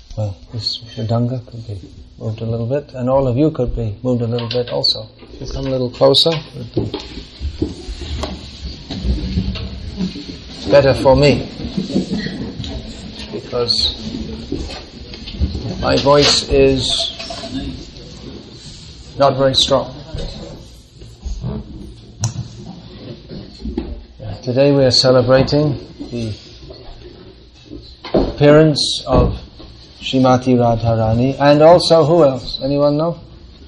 Well, this Mridanga could be moved a little bit, and all of you could be moved a little bit also. If you come a little closer, it would be better for me, because my voice is not very strong. Today we are celebrating the appearance of Srimati Radharani, and also who else? Anyone know?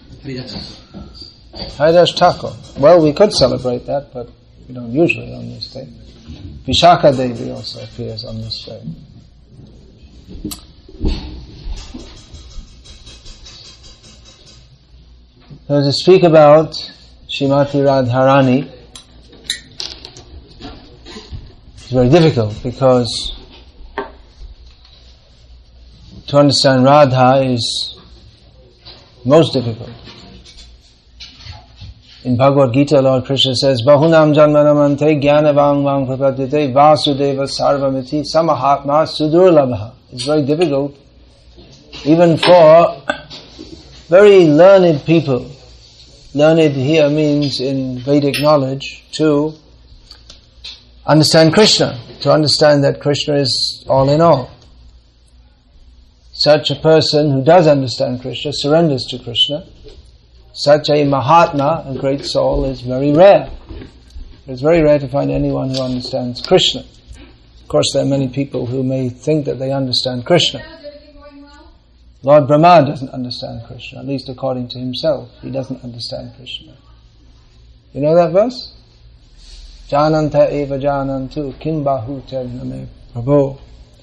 Haridas Thakur. Well, we could celebrate that, but we don't usually on this day. Vishakha Devi also appears on this day. So to speak about Srimati Radharani is very difficult, because to understand Radha is most difficult. In Bhagavad Gita, Lord Krishna says, Bahunam janmanamante jnanavang vang prapadite vasudeva sarvamiti samahatma sudurlabha. It's very difficult, even for very learned people. Learned here means in Vedic knowledge, to understand Krishna, to understand that Krishna is all in all. Such a person who does understand Krishna, surrenders to Krishna, such a Mahatma, a great soul, is very rare. It's very rare to find anyone who understands Krishna. Of course, there are many people who may think that they understand Krishna. Lord Brahma doesn't understand Krishna, at least according to himself. He doesn't understand Krishna. You know that verse? Jananta eva janantu kim bahute name prabhu.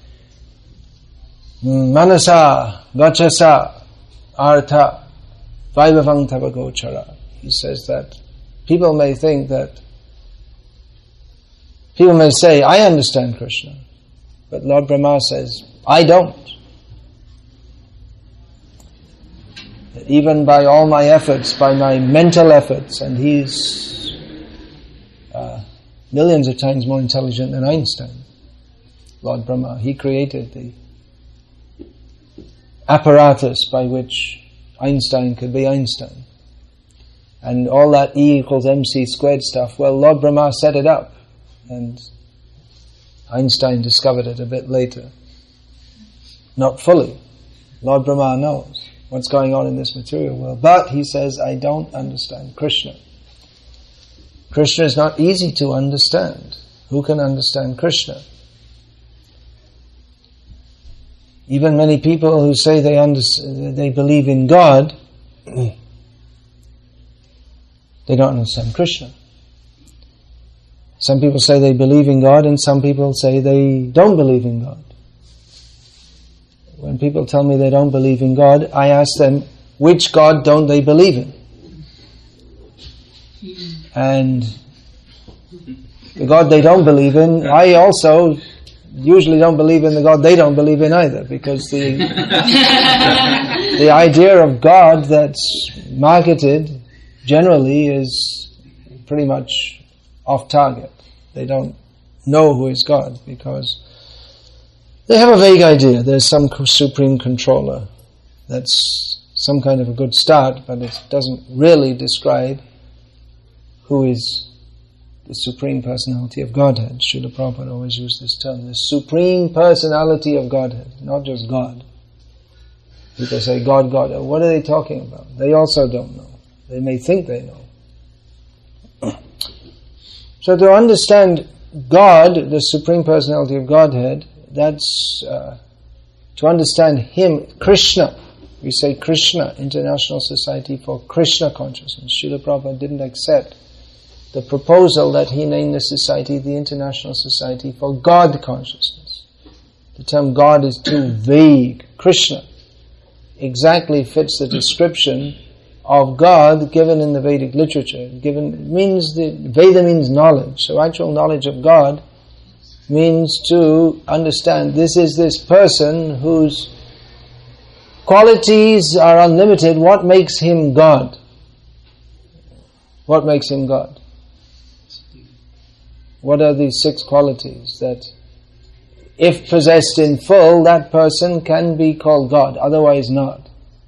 Manasa vachasa artha vaibhavang tavagochara. He says that people may say, I understand Krishna. But Lord Brahma says, I don't. Even by all my efforts, by my mental efforts, and he's millions of times more intelligent than Einstein, Lord Brahma. He created the apparatus by which Einstein could be Einstein. And all that E equals mc squared stuff, well, Lord Brahma set it up, and Einstein discovered it a bit later. Not fully. Lord Brahma knows what's going on in this material world. But he says, I don't understand Krishna. Krishna is not easy to understand. Who can understand Krishna? Even many people who say they believe in God, they don't understand Krishna. Some people say they believe in God, and some people say they don't believe in God. When people tell me they don't believe in God, I ask them, which God don't they believe in? And the God they don't believe in, I also usually don't believe in the God they don't believe in either, because the idea of God that's marketed generally is pretty much off target. They don't know who is God, because they have a vague idea. There's some supreme controller. That's some kind of a good start, but it doesn't really describe who is the Supreme Personality of Godhead. Srila Prabhupada always used this term, the Supreme Personality of Godhead, not just God. People say, God, God. What are they talking about? They also don't know. They may think they know. So to understand God, the Supreme Personality of Godhead, that's to understand Him, Krishna. We say Krishna, International Society for Krishna Consciousness. Srila Prabhupada didn't accept the proposal that he named the society the International Society for God Consciousness. The term God is too vague. Krishna exactly fits the description of God given in the Vedic literature. Veda means knowledge. So actual knowledge of God means to understand this is this person whose qualities are unlimited. What makes him God? What makes him God? What are these 6 qualities that if possessed in full, that person can be called God, otherwise not.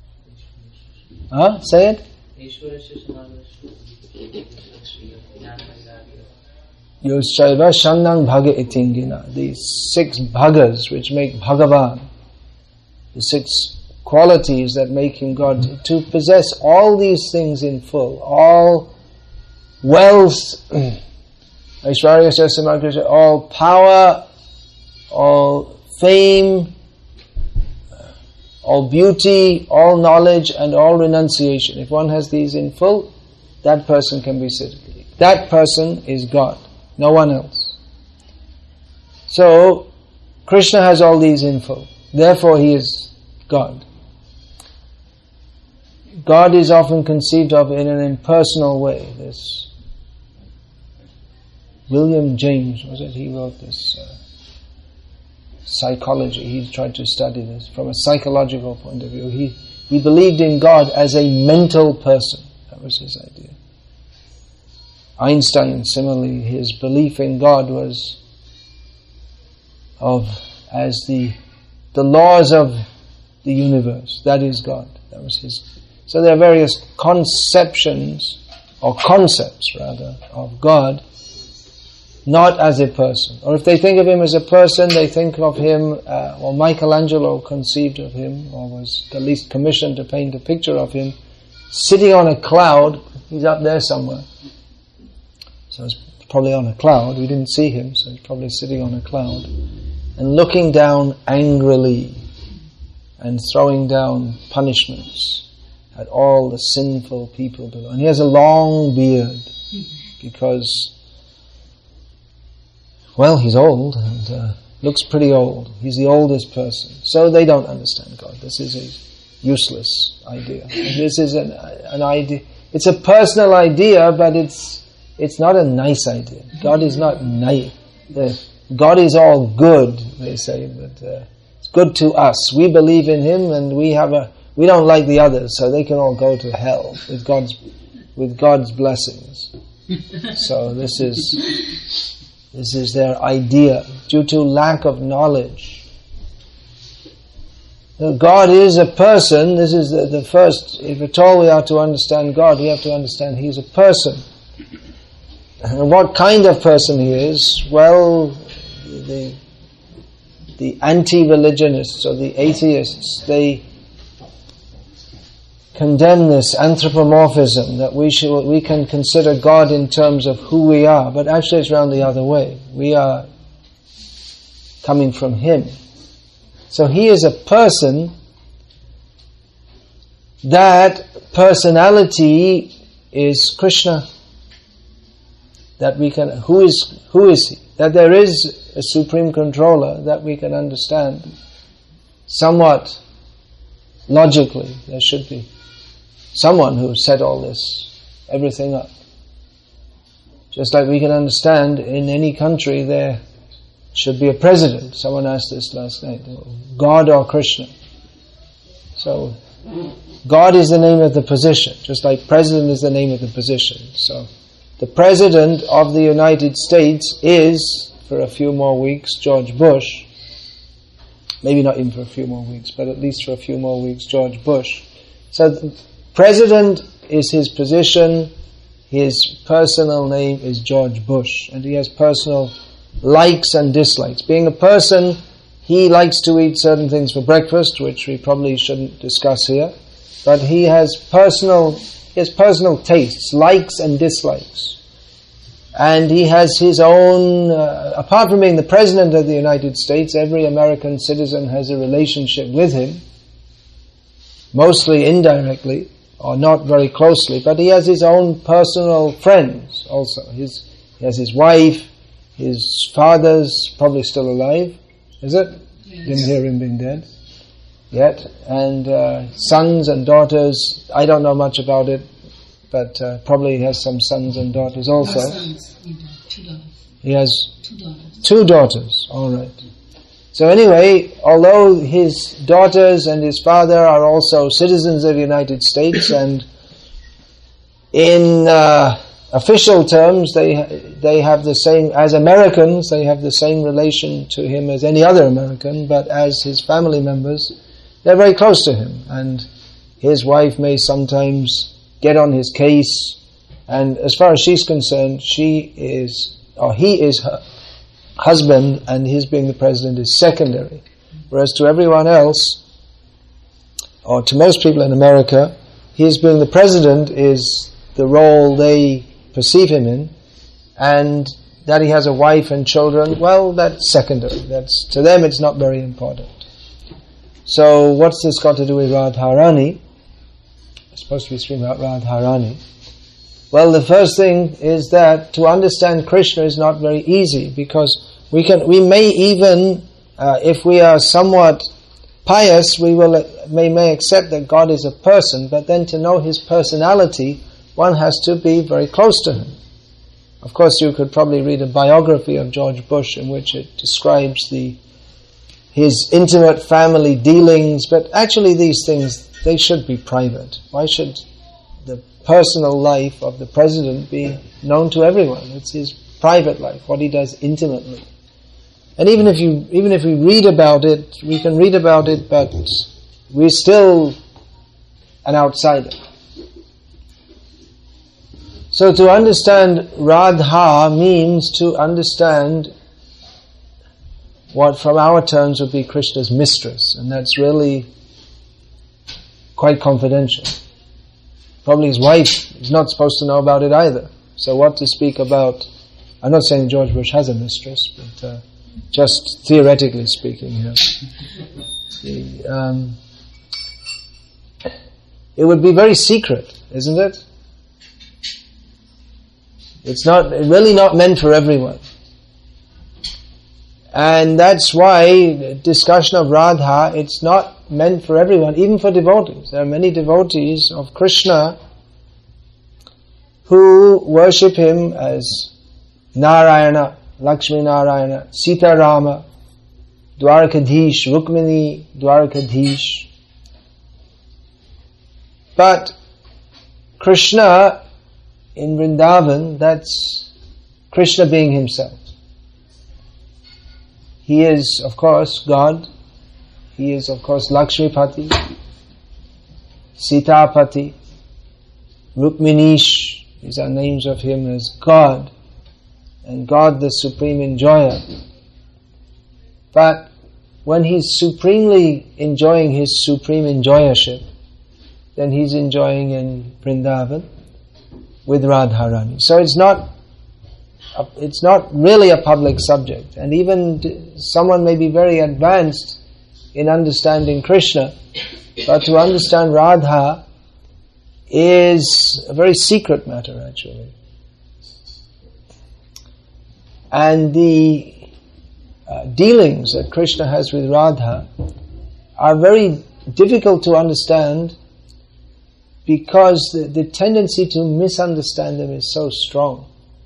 Say it? Yoshaiva Shanang Bhaga Itingina. These 6 bhagas which make Bhagavan, the 6 qualities that make him God, to possess all these things in full, all wealth, Aishwarya, all power, all fame, all beauty, all knowledge, and all renunciation. If one has these in full, that person can be said. That person is God, no one else. So, Krishna has all these in full. Therefore, he is God. God is often conceived of in an impersonal way. This William James, was it? He wrote this psychology. He tried to study this from a psychological point of view. He believed in God as a mental person. That was his idea. Einstein, similarly, his belief in God was as the laws of the universe. That is God. That was his. So there are various conceptions, or concepts rather, of God, not as a person. Or if they think of him as a person, they think of him, or Michelangelo conceived of him, or was at least commissioned to paint a picture of him, sitting on a cloud. He's up there somewhere. So he's probably on a cloud. We didn't see him, so he's probably sitting on a cloud, and looking down angrily, and throwing down punishments at all the sinful people below. And he has a long beard, because, well, he's old, and looks pretty old. He's the oldest person. So they don't understand God. This is a useless idea. And this is an idea. It's a personal idea, but it's not a nice idea. God is not nice. God is all good, they say, but it's good to us. We believe in Him, and we don't like the others, so they can all go to hell with God's blessings. So this is their idea, due to lack of knowledge. God is a person. This is the first. If at all we are to understand God, we have to understand He is a person. And what kind of person He is? Well, the anti-religionists or the atheists, they condemn this anthropomorphism, that we can consider God in terms of who we are, but actually it's round the other way. We are coming from Him. So He is a person. That personality is Krishna. That we can, who is He? That there is a supreme controller that we can understand somewhat logically. There should be someone who set all this, everything up. Just like we can understand in any country there should be a president. Someone asked this last night. God or Krishna? So, God is the name of the position, just like president is the name of the position. So, the President of the United States is, for a few more weeks, George Bush. Maybe not even for a few more weeks, but at least for a few more weeks, George Bush. So the President is his position, his personal name is George Bush, and he has personal likes and dislikes. Being a person, he likes to eat certain things for breakfast, which we probably shouldn't discuss here, but he has personal tastes, likes and dislikes. And he has his own, apart from being the President of the United States, every American citizen has a relationship with him, mostly indirectly, or not very closely, but he has his own personal friends also. He has his wife, his father's probably still alive, is it? Yes. Didn't hear him being dead yet. And sons and daughters, I don't know much about it, but probably he has some sons and daughters also. No sons, 2 daughters. He has 2 daughters. 2 daughters, all right. So anyway, although his daughters and his father are also citizens of the United States, and in official terms, they have the same, as Americans, they have the same relation to him as any other American, but as his family members, they're very close to him. And his wife may sometimes get on his case, and as far as she's concerned, he is her husband, and his being the president is secondary. Whereas to everyone else, or to most people in America, his being the president is the role they perceive him in, and that he has a wife and children, well, that's secondary. To them it's not very important. So what's this got to do with Radharani? It's supposed to be speaking about Radharani. Well, the first thing is that to understand Krishna is not very easy, because we may even, if we are somewhat pious, we may accept that God is a person, but then to know his personality, one has to be very close to him. Of course, you could probably read a biography of George Bush in which it describes his intimate family dealings, but actually these things, they should be private. Why should the personal life of the president be known to everyone? It's his private life, what he does intimately. And even if we read about it, we can read about it, but we're still an outsider. So to understand Radha means to understand what from our terms would be Krishna's mistress, and that's really quite confidential. Probably his wife is not supposed to know about it either. So what to speak about? I'm not saying George Bush has a mistress, but just theoretically speaking here. It would be very secret, isn't it? It's really not meant for everyone. And that's why discussion of Radha, it's not meant for everyone, even for devotees. There are many devotees of Krishna who worship him as Narayana, Lakshmi Narayana, Sita Rama, Dwarakadhish, Rukmini, Dwarakadhish. But Krishna in Vrindavan, that's Krishna being himself. He is, of course, God. He is, of course, Lakshmipati, Sitapati, Rukminish. These are names of him as God, and God the supreme enjoyer. But when he's supremely enjoying his supreme enjoyership, then he's enjoying in Vrindavan with Radharani. So it's not really a public subject. And even someone may be very advanced in understanding Krishna, but to understand Radha is a very secret matter, actually. And the dealings that Krishna has with Radha are very difficult to understand, because the tendency to misunderstand them is so strong.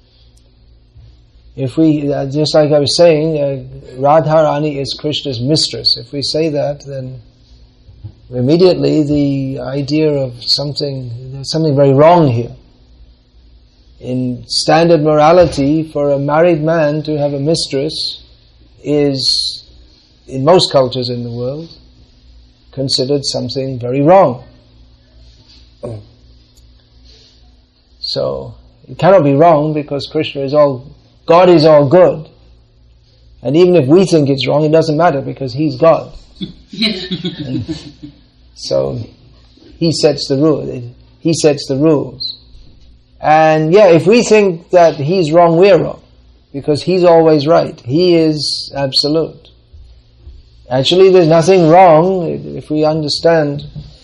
If we, just like I was saying, Radharani is Krishna's mistress. If we say that, then immediately the idea of there's something very wrong here. In standard morality, for a married man to have a mistress is, in most cultures in the world, considered something very wrong. So, it cannot be wrong, because God is all good. And even if we think it's wrong, it doesn't matter, because He's God. So, He sets the rule. He sets the rules. And if we think that He's wrong, we're wrong. Because He's always right. He is absolute. Actually, there's nothing wrong if we understand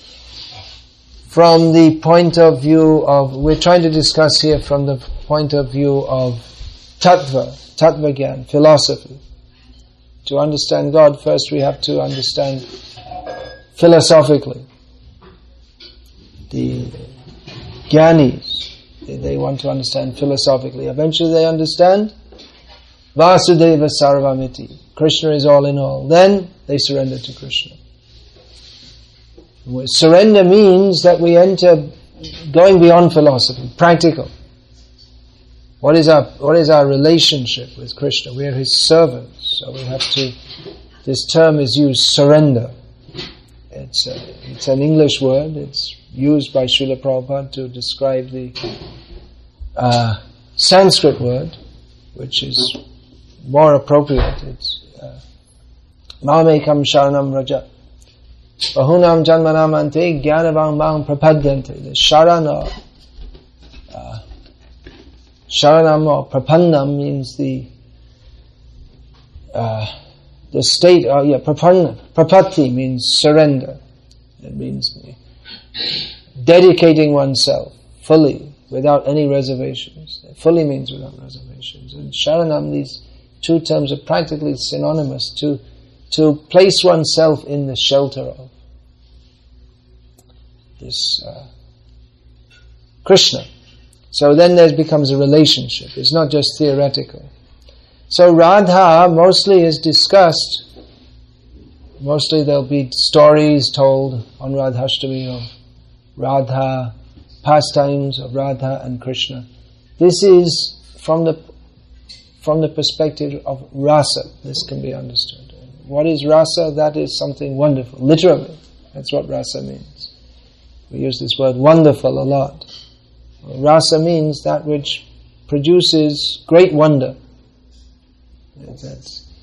from the point of view of, we're trying to discuss here from the point of view of tattva gyan, philosophy. To understand God, first we have to understand philosophically. The jnanis, they want to understand philosophically. Eventually they understand Vasudeva Sarvamiti. Krishna is all in all. Then they surrender to Krishna. Surrender means that we enter going beyond philosophy, practical. What is our relationship with Krishna? We are His servants, so we have to. This term is used, surrender. It's an English word. It's used by Srila Prabhupada to describe the Sanskrit word, which is more appropriate. It's Mamekam Sharanam Raja Bahunam Janmanam Ante Jnanavang Maham Prapadyante. The Sharana Sharanam or Prapannam means the state, Prapatti means surrender. It means dedicating oneself fully, without any reservations. Fully means without reservations. And Sharanam, these two terms are practically synonymous, to place oneself in the shelter of this Krishna. So then there becomes a relationship. It's not just theoretical. So Radha mostly is discussed. Mostly there'll be stories told on Radhashtami of Radha, pastimes of Radha and Krishna. This is from the perspective of rasa. This can be understood. What is rasa? That is something wonderful. Literally, that's what rasa means. We use this word wonderful a lot. Rasa means that which produces great wonder. That's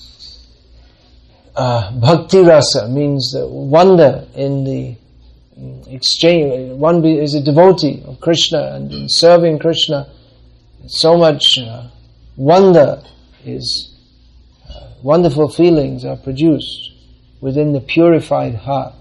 bhakti rasa means the wonder in the exchange. One is a devotee of Krishna, and in serving Krishna, so much wonder is wonderful feelings are produced within the purified heart.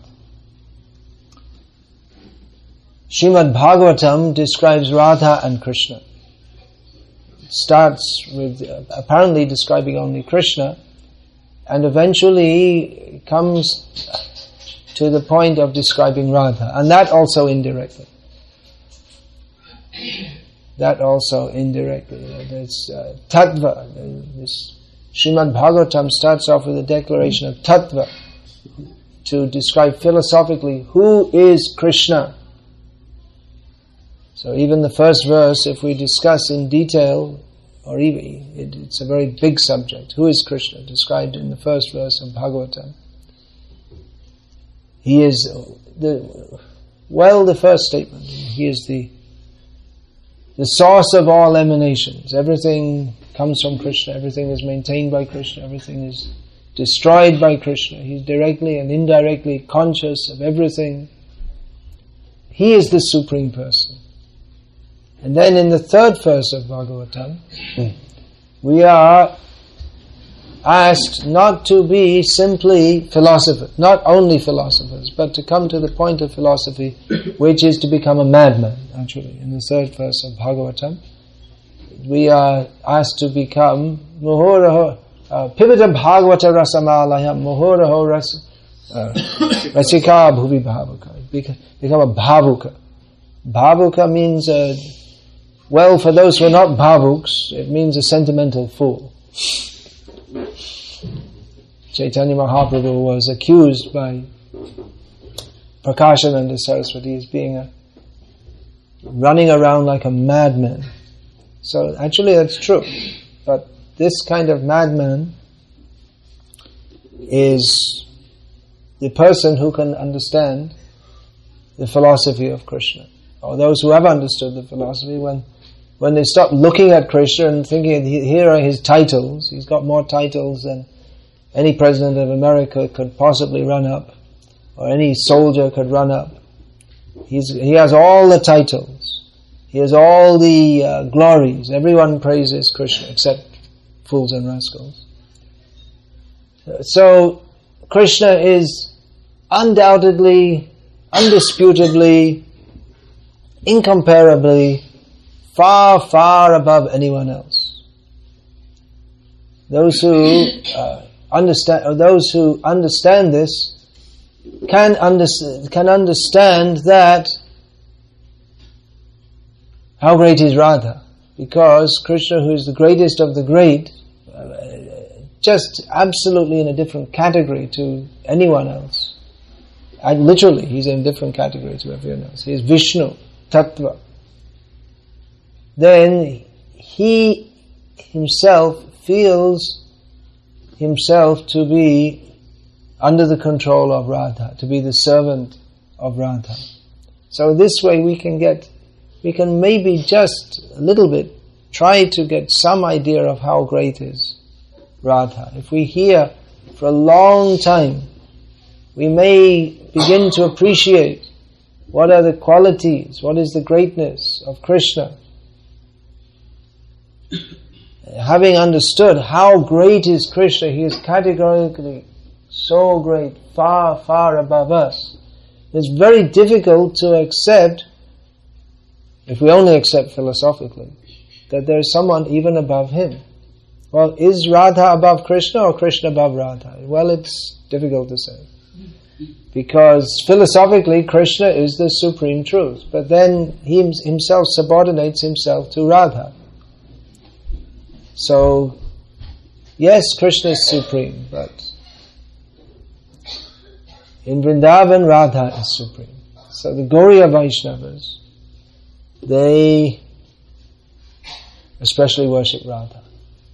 Srimad Bhagavatam describes Radha and Krishna. It starts with apparently describing only Krishna, and eventually comes to the point of describing Radha, and that also indirectly. There's tattva. This Srimad Bhagavatam starts off with a declaration of tattva to describe philosophically who is Krishna. So even the first verse, if we discuss in detail, or even it's a very big subject. Who is Krishna? Described in the first verse of Bhagavatam. He is the first statement. He is the source of all emanations. Everything comes from Krishna. Everything is maintained by Krishna. Everything is destroyed by Krishna. He's directly and indirectly conscious of everything. He is the Supreme Person. And then in the third verse of Bhagavatam, we are asked not to be simply philosophers, not only philosophers, but to come to the point of philosophy, which is to become a madman, actually. In the third verse of Bhagavatam, we are asked to become muhuraho, pivata bhagavata rasamalayam, muhuraho rasika bhuvi bhavuka. Become a bhavuka. Bhavuka means well, for those who are not bhavuks, it means a sentimental fool. Chaitanya Mahaprabhu was accused by Prakashananda Saraswati as being running around like a madman. So actually that's true. But this kind of madman is the person who can understand the philosophy of Krishna. Or those who have understood the philosophy, when they stop looking at Krishna and thinking, here are his titles, he's got more titles than any president of America could possibly run up, or any soldier could run up. He has all the titles. He has all the glories. Everyone praises Krishna, except fools and rascals. So, Krishna is undoubtedly, undisputably, incomparably, far, far above anyone else. Those who understand this can understand that how great is Radha, because Krishna, who is the greatest of the great, just absolutely in a different category to anyone else. And literally, he's in a different category to everyone else. He is Vishnu, Tattva. Then he himself feels himself to be under the control of Radha, to be the servant of Radha. So this way we can maybe just a little bit try to get some idea of how great is Radha. If we hear for a long time, we may begin to appreciate what are the qualities, what is the greatness of Krishna. Having understood how great is Krishna, he is categorically so great, far, far above us. It's very difficult to accept, if we only accept philosophically, that there is someone even above him. Well, is Radha above Krishna or Krishna above Radha? Well, it's difficult to say. Because philosophically, Krishna is the supreme truth. But then he himself subordinates himself to Radha. So, yes, Krishna is supreme, but in Vrindavan, Radha is supreme. So the Gauriya Vaishnavas, they especially worship Radha.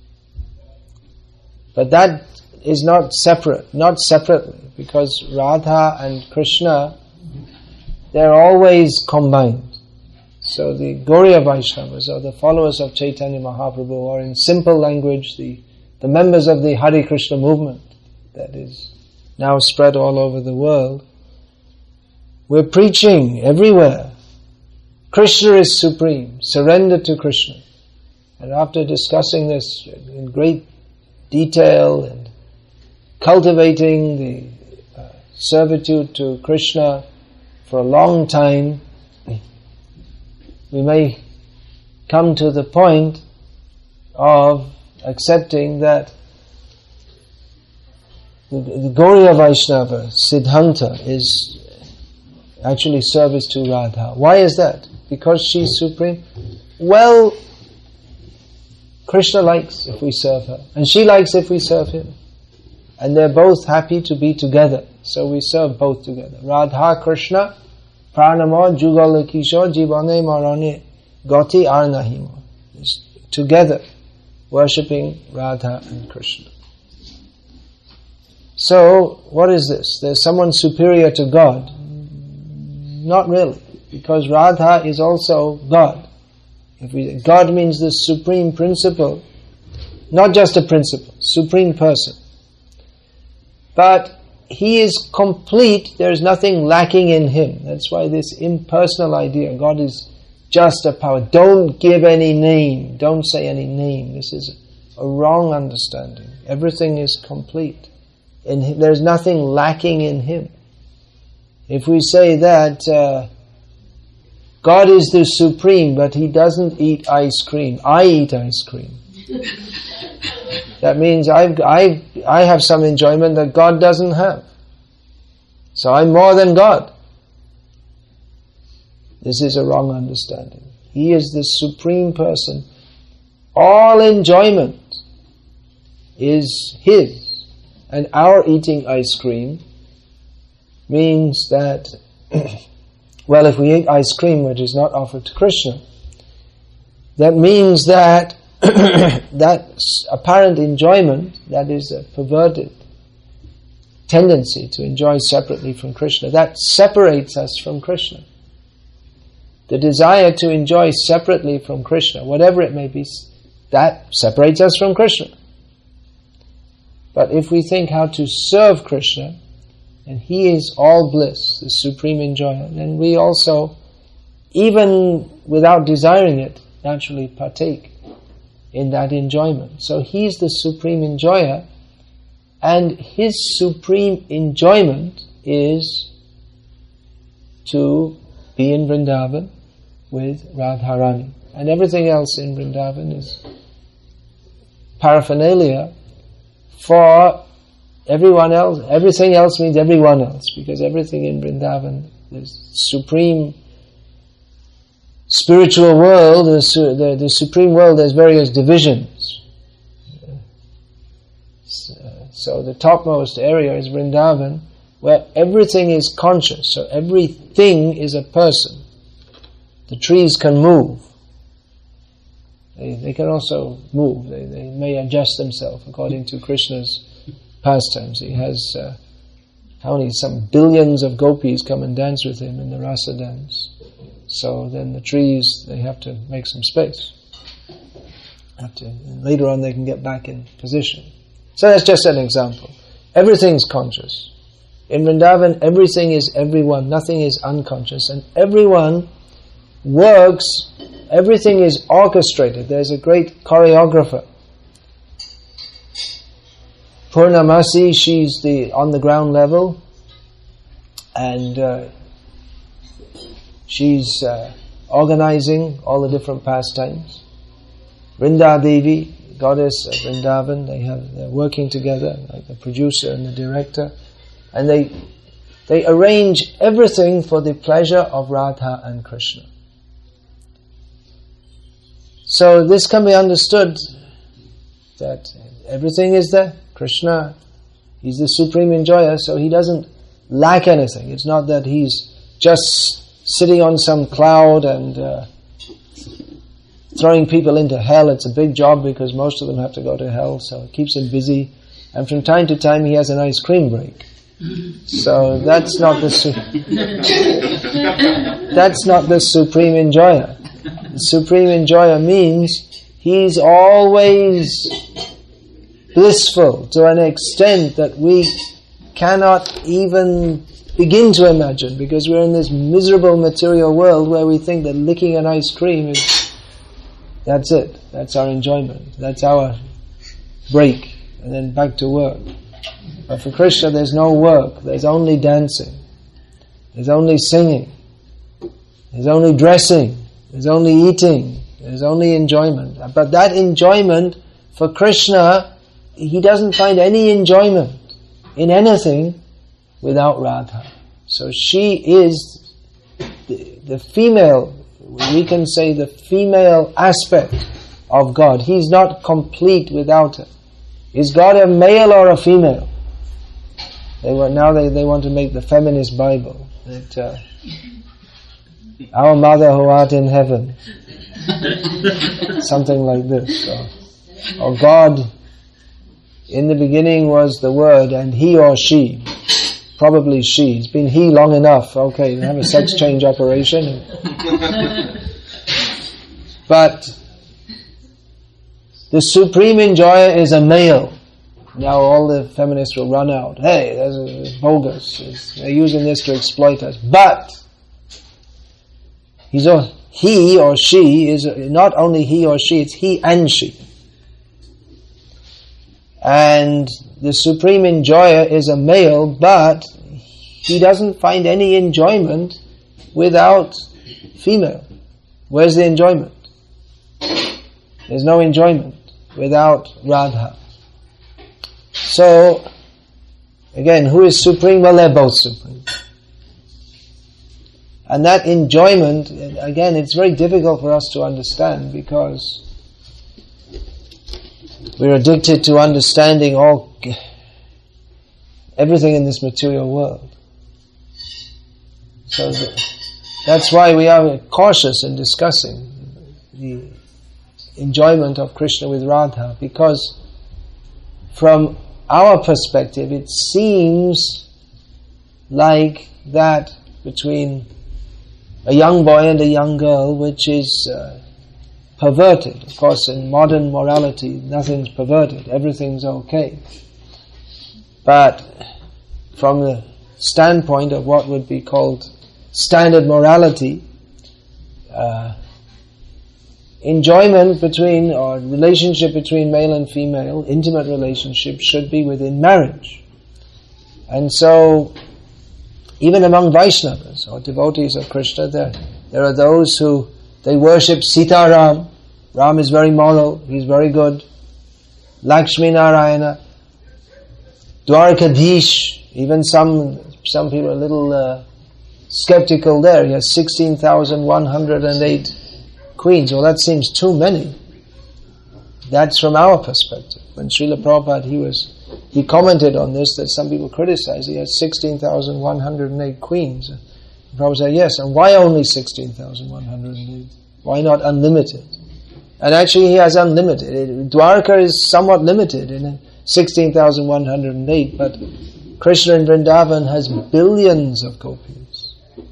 But that is not separately, because Radha and Krishna, they're always combined. So the Gauriya Vaishnavas, or the followers of Chaitanya Mahaprabhu, or in simple language, the members of the Hare Krishna movement that is now spread all over the world, we're preaching everywhere. Krishna is supreme. Surrender to Krishna. And after discussing this in great detail and cultivating the servitude to Krishna for a long time, we may come to the point of accepting that the Gauriya Vaishnava Siddhanta is actually service to Radha. Why is that? Because she's supreme? Well, Krishna likes if we serve her, and she likes if we serve him. And they're both happy to be together, so we serve both together. Radha Krishna Pranamo Jugal Kishore Jivane Marane Goti Arnahimo. Together, worshipping Radha and Krishna. So, what is this? There's someone superior to God? Not really, because Radha is also God. God means the supreme principle, not just a principle, supreme person. But he is complete, there is nothing lacking in him. That's why this impersonal idea, God is just a power. Don't give any name, don't say any name. This is a wrong understanding. Everything is complete. And there's nothing lacking in him. If we say that God is the supreme, but he doesn't eat ice cream, I eat ice cream. That means I have some enjoyment that God doesn't have. So I'm more than God. This is a wrong understanding. He is the supreme person. All enjoyment is his. And our eating ice cream means that, well, if we eat ice cream which is not offered to Krishna, that means that that apparent enjoyment, that is a perverted tendency to enjoy separately from Krishna, that separates us from Krishna. The desire to enjoy separately from Krishna, whatever it may be, that separates us from Krishna. But if we think how to serve Krishna, and he is all bliss, the supreme enjoyer, then we also, even without desiring it, naturally partake in that enjoyment. So he's the supreme enjoyer, and his supreme enjoyment is to be in Vrindavan with Radharani. And everything else in Vrindavan is paraphernalia for everyone else. Everything else means everyone else, because everything in Vrindavan, this supreme spiritual world, the supreme world, there's various divisions. So the topmost area is Vrindavan, where everything is conscious, so everything is a person. The trees can move. They can also move. They may adjust themselves according to Krishna's pastimes. He has some billions of gopis come and dance with him in the rasa dance. So then the trees, they have to make some space. And later on they can get back in position. So that's just an example. Everything's conscious. In Vrindavan, everything is everyone, nothing is unconscious, and everyone works, everything is orchestrated. There's a great choreographer. Purnamasi, she's on the ground level, and she's organizing all the different pastimes. Vrinda Devi, goddess of Vrindavan, they're working together, like the producer and the director, and they arrange everything for the pleasure of Radha and Krishna. So this can be understood that everything is there. Krishna, he's the supreme enjoyer, so he doesn't lack anything. It's not that he's just sitting on some cloud and throwing people into hell. It's a big job because most of them have to go to hell, so it keeps him busy. And from time to time he has an ice cream break. So that's not the supreme enjoyer. The supreme enjoyer means he's always blissful to an extent that we cannot even begin to imagine, because we're in this miserable material world where we think that licking an ice cream that's it. That's our enjoyment. That's our break. And then back to work. But for Krishna there's no work. There's only dancing. There's only singing. There's only dressing. There's only eating. There's only enjoyment. But that enjoyment, for Krishna, he doesn't find any enjoyment in anything without Radha. So she is the female, we can say the female aspect of God. He's not complete without her. Is God a male or a female? They want to make the feminist Bible. That our mother who art in heaven. Something like this. Or God, in the beginning was the Word, and he or she. Probably she. It's been he long enough. Okay, you have a sex change operation. But the supreme enjoyer is a male. Now all the feminists will run out. Hey, that's bogus. They're using this to exploit us. But he or she is not only he or she, it's he and she. And the supreme enjoyer is a male, but he doesn't find any enjoyment without female. Where's the enjoyment? There's no enjoyment without Radha. So, again, who is supreme? Well, they're both supreme. And that enjoyment, again, it's very difficult for us to understand because we're addicted to understanding everything in this material world. So that's why we are cautious in discussing the enjoyment of Krishna with Radha, because from our perspective it seems like that between a young boy and a young girl, which is perverted. Of course, in modern morality, nothing's perverted, everything's okay. But from the standpoint of what would be called standard morality, enjoyment between, or relationship between male and female, intimate relationship, should be within marriage. And so, even among Vaishnavas, or devotees of Krishna, there are those who they worship Sita Ram. Ram is very moral, he's very good. Lakshmi Narayana, Dwarkadish, even some people are a little skeptical there. He has 16,108 queens. Well, that seems too many. That's from our perspective. When Srila Prabhupada, he commented on this, that some people criticize, he has 16,108 queens. And Prabhupada said, yes, and why only 16,108? Why not unlimited? And actually he has unlimited. Dwarka is somewhat limited in 16,108, but Krishna in Vrindavan has billions of gopis.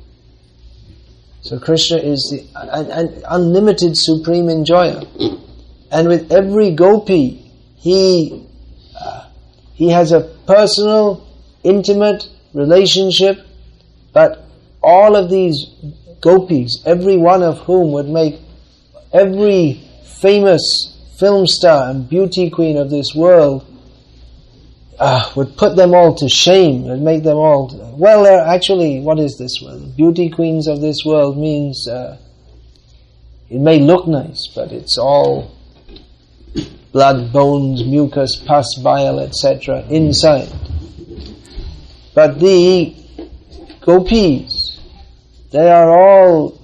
So Krishna is an unlimited supreme enjoyer. And with every gopi, he has a personal, intimate relationship, but all of these gopis, every one of whom would make every famous film star and beauty queen of this world, would put them all to shame and make them all... Well, they're actually, what is this world? Beauty queens of this world means it may look nice, but it's all blood, bones, mucus, pus, bile, etc. inside. But the gopis, they are all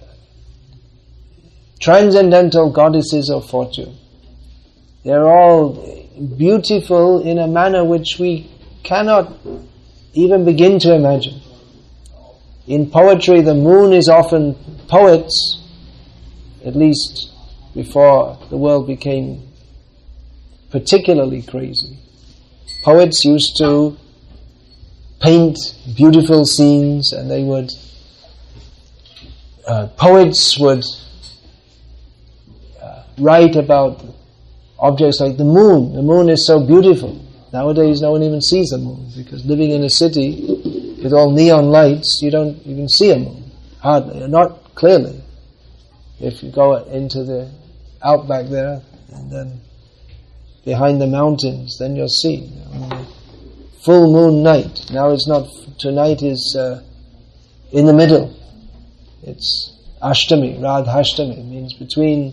transcendental goddesses of fortune. They're all beautiful in a manner which we cannot even begin to imagine. In poetry, the moon is often poets, at least before the world became particularly crazy. Poets used to paint beautiful scenes, and they would poets would write about objects like the moon. The moon is so beautiful. Nowadays no one even sees the moon, because living in a city with all neon lights, you don't even see a moon. Hardly, not clearly. If you go into the outback there, and then behind the mountains, then you'll see. Full moon night. Now it's not, tonight is in the middle. It's Ashtami, Radhashtami. It means between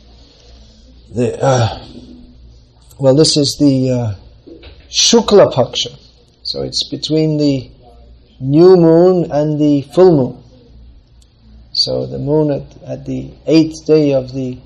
the, this is the Shukla Paksha. So it's between the new moon and the full moon. So the moon at the 8th day of the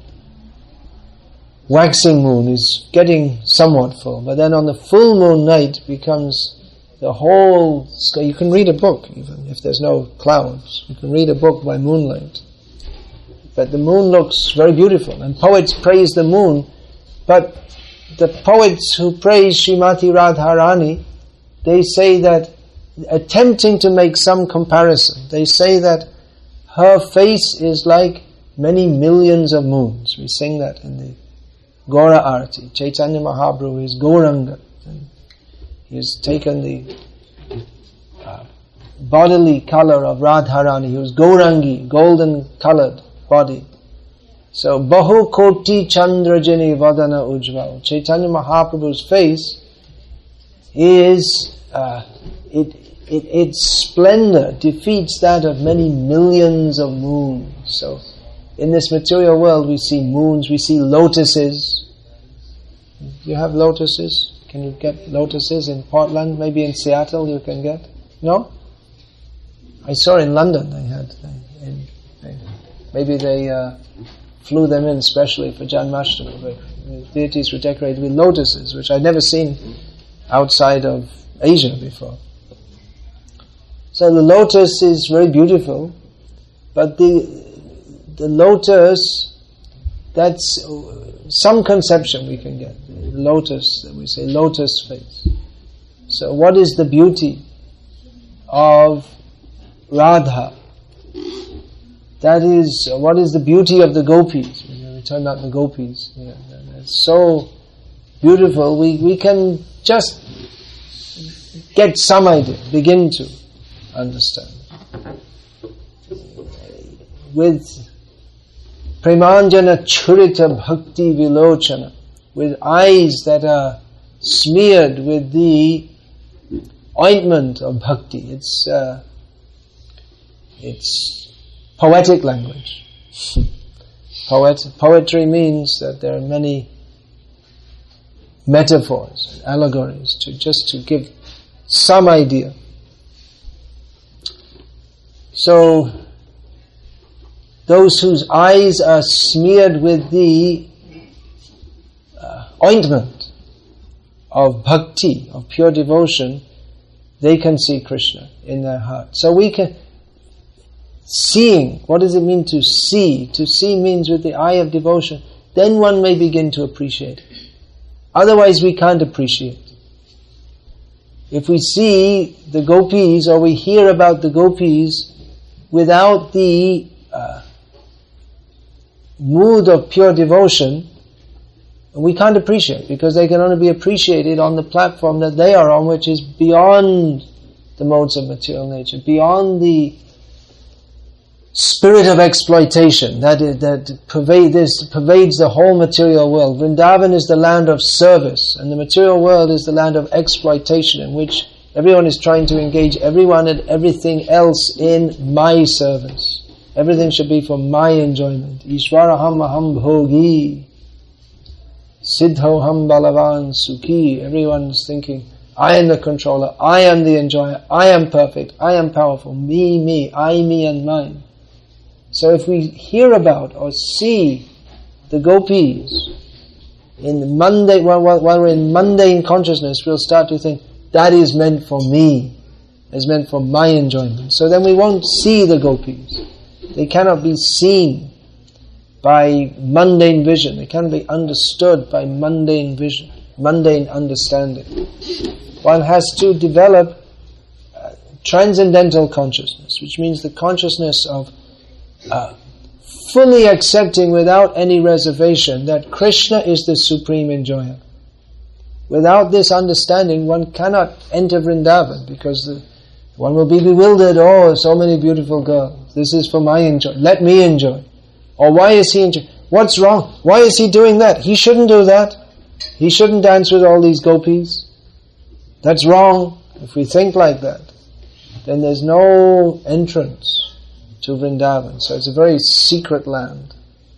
waxing moon is getting somewhat full, but then on the full moon night becomes the whole sky. You can read a book, even if there's no clouds. You can read a book by moonlight. But the moon looks very beautiful, and poets praise the moon, but the poets who praise Srimati Radharani, they say that, attempting to make some comparison, they say that her face is like many millions of moons. We sing that in the Gaura Arati. Chaitanya Mahaprabhu is Gauranga. And he has taken the bodily color of Radharani. He was Gaurangi, golden colored body. So, Bahu Koti Chandrajani Vadana Ujval. Chaitanya Mahaprabhu's face is, its splendor defeats that of many millions of moons. So, in this material world we see moons, we see lotuses. You have lotuses? Can you get lotuses in Portland? Maybe in Seattle you can get? No? I saw in London they had. Maybe they flew them in especially for Janmashtami, but the deities were decorated with lotuses, which I'd never seen outside of Asia before. So the lotus is very beautiful, but the lotus, that's some conception we can get. The lotus, we say lotus face. So what is the beauty of Radha? That is, what is the beauty of the gopis? We talk about the gopis. It's so beautiful, we can just get some idea, begin to understand. With Premanjana Churita Bhakti Vilochana, with eyes that are smeared with the ointment of bhakti. It's poetic language. Poetry means that there are many metaphors, allegories, to give some idea. So, those whose eyes are smeared with the ointment of bhakti, of pure devotion, they can see Krishna in their heart. So we can, seeing, what does it mean to see? To see means with the eye of devotion, then one may begin to appreciate it. Otherwise we can't appreciate it. If we see the gopis or we hear about the gopis without the mood of pure devotion, we can't appreciate, because they can only be appreciated on the platform that they are on, which is beyond the modes of material nature, beyond the spirit of exploitation that pervades the whole material world. Vrindavan is the land of service, and the material world is the land of exploitation, in which everyone is trying to engage everyone and everything else in my service. Everything should be for my enjoyment. Ishwaraham aham bhogi, siddhoham balavan sukhi. Everyone is thinking, I am the controller, I am the enjoyer, I am perfect, I am powerful, me, I, me and mine. So if we hear about or see the gopis in the mundane, while we're in mundane consciousness, we'll start to think, that is meant for me, is meant for my enjoyment. So then we won't see the gopis. They cannot be seen by mundane vision. They cannot be understood by mundane vision, mundane understanding. One has to develop transcendental consciousness, which means the consciousness of fully accepting without any reservation that Krishna is the supreme enjoyer. Without this understanding, one cannot enter Vrindavan, because one will be bewildered. Oh, so many beautiful girls. This is for my enjoy. Let me enjoy. Or why is he enjoying? What's wrong? Why is he doing that? He shouldn't do that. He shouldn't dance with all these gopis. That's wrong. If we think like that, then there's no entrance to Vrindavan. So it's a very secret land.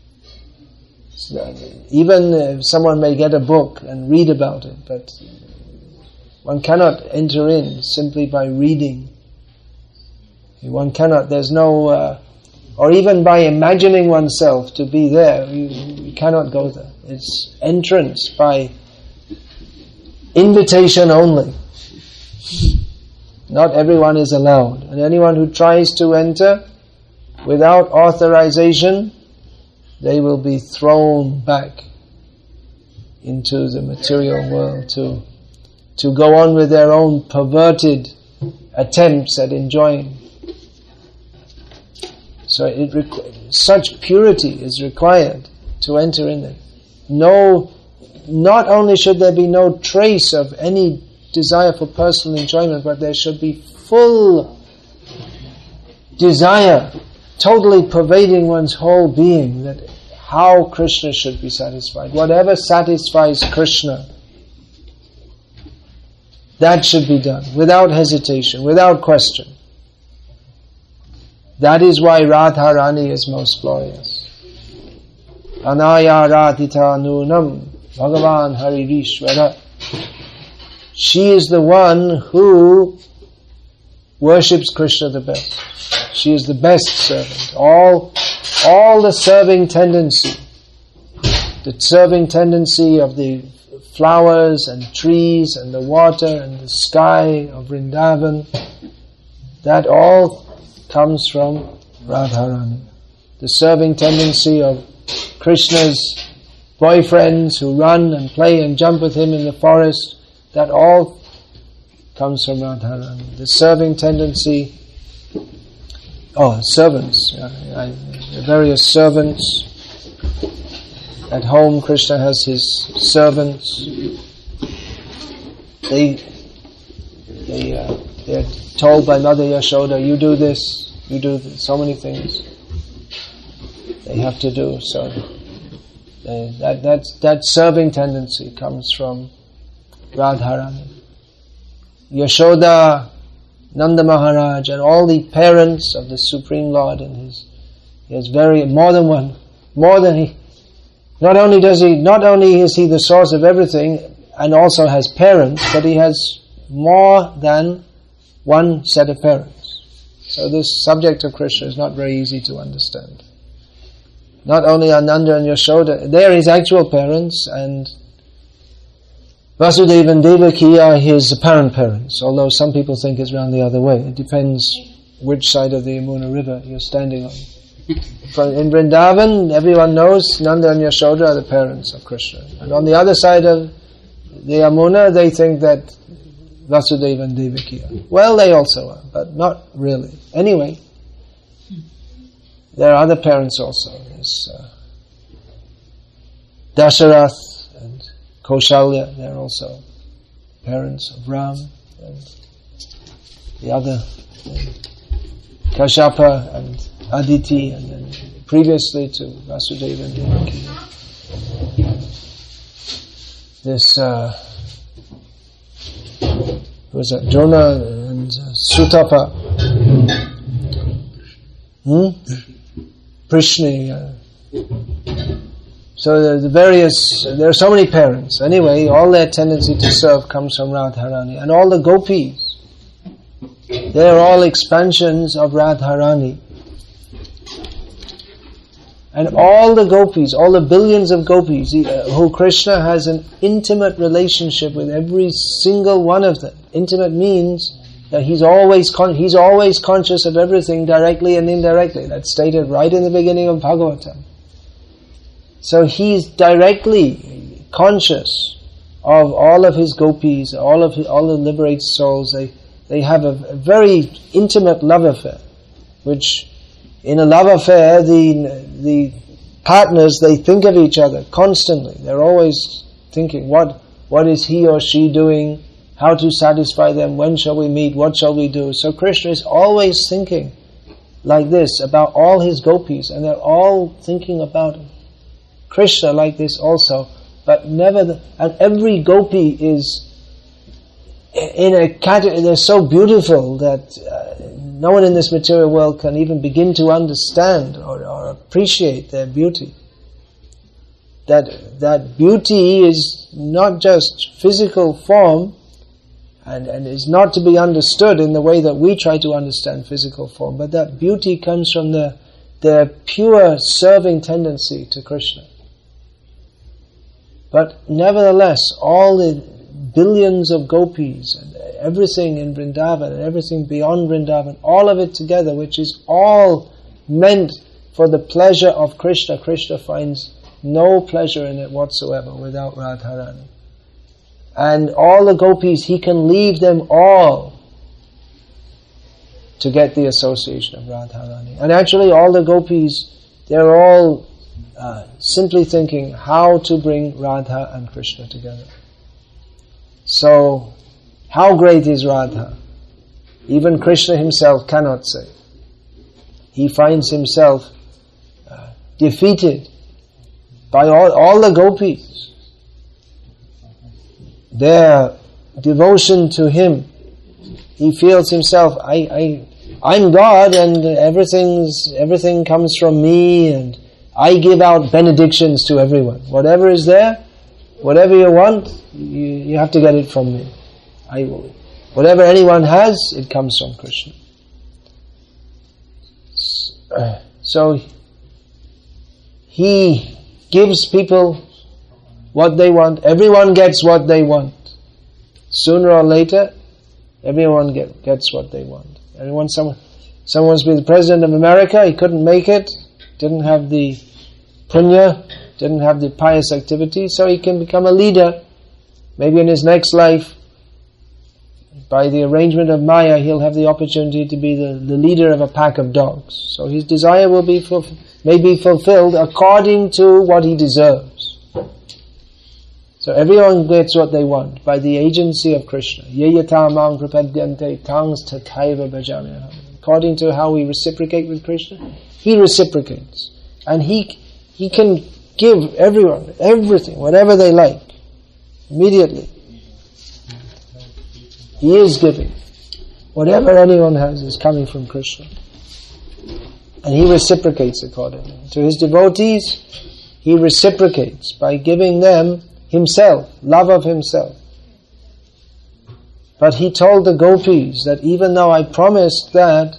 Even someone may get a book and read about it, but one cannot enter in simply by reading. One cannot, there's no, or even by imagining oneself to be there, you cannot go there. It's entrance by invitation only. Not everyone is allowed. And anyone who tries to enter without authorization, they will be thrown back into the material world to go on with their own perverted attempts at enjoying. So such purity is required to enter in it. Not only should there be no trace of any desire for personal enjoyment, but there should be full desire, totally pervading one's whole being, that how Krishna should be satisfied. Whatever satisfies Krishna, that should be done, without hesitation, without question. That is why Radharani is most glorious. Anaya Radhita Nunam Bhagavan Haririshvara. She is the one who worships Krishna the best. She is the best servant. All the serving tendency, the serving tendency of the flowers and trees and the water and the sky of Vrindavan, that all comes from Radharani. The serving tendency of Krishna's boyfriends who run and play and jump with him in the forest, that all comes from Radharani. The serving tendency, servants, the various servants. At home, Krishna has his servants. They're told by Mother Yashoda, you do this, so many things they have to do. So that serving tendency comes from Radharani. Yashoda, Nanda Maharaj, and all the parents of the Supreme Lord, and he has not only is he the source of everything and also has parents, but he has more than one set of parents. So this subject of Krishna is not very easy to understand. Not only Ananda and Yashoda, they are his actual parents, and Vasudeva and Devaki are his apparent parents, although some people think it's round the other way. It depends which side of the Yamuna river you're standing on. In Vrindavan, everyone knows Nanda and Yashoda are the parents of Krishna. And on the other side of the Yamuna, they think that Vasudeva and Devaki are. Well, they also are, but not really. Anyway, there are other parents also. There's Dasharath and Kaushalya, they're also parents of Ram, and the other, Kashyapa and Aditi, and then previously to Vasudeva and Devaki. This, who was that? Drona and Sutapa. Prishni. So there are so many parents. Anyway, all their tendency to serve comes from Radharani. And all the gopis, they are all expansions of Radharani. And all the gopis, all the billions of gopis, who Krishna has an intimate relationship with every single one of them. Intimate means that he's always conscious of everything directly and indirectly. That's stated right in the beginning of Bhagavatam. So he's directly conscious of all of his gopis, all the liberated souls. They have a very intimate love affair, which in a love affair, the partners, they think of each other constantly. They're always thinking, what is he or she doing? How to satisfy them? When shall we meet? What shall we do? So Krishna is always thinking like this about all his gopis, and they're all thinking about Krishna like this also. But and every gopi is in a category, they're so beautiful that no one in this material world can even begin to understand or appreciate their beauty. That beauty is not just physical form, and is not to be understood in the way that we try to understand physical form, but that beauty comes from their pure serving tendency to Krishna. But nevertheless, all the billions of gopis and everything in Vrindavan and everything beyond Vrindavan, all of it together, which is all meant for the pleasure of Krishna, Krishna finds no pleasure in it whatsoever without Radharani. And all the gopis, he can leave them all to get the association of Radharani. And actually all the gopis, they're all simply thinking how to bring Radha and Krishna together. So, how great is Radha? Even Krishna himself cannot say. He finds himself defeated by all the gopis. Their devotion to him, he feels himself, I'm God and everything comes from me, and I give out benedictions to everyone. Whatever is there, whatever you want, you have to get it from me. Whatever anyone has, it comes from Krishna. So he gives people what they want. Everyone gets what they want. Sooner or later, everyone gets what they want. Someone wants to be the President of America, he couldn't make it, didn't have the punya, didn't have the pious activity, so he can become a leader. Maybe in his next life, by the arrangement of Maya, he'll have the opportunity to be the leader of a pack of dogs. So his desire may be fulfilled according to what he deserves. So everyone gets what they want by the agency of Krishna. Yeyatamam prapadyante tangs tathaiva bhajamyaham. According to how we reciprocate with Krishna, he reciprocates. And he can give everyone everything, whatever they like, immediately. He is giving. Whatever anyone has is coming from Krishna. And he reciprocates accordingly. To his devotees, he reciprocates by giving them himself, love of himself. But he told the gopis that even though I promised that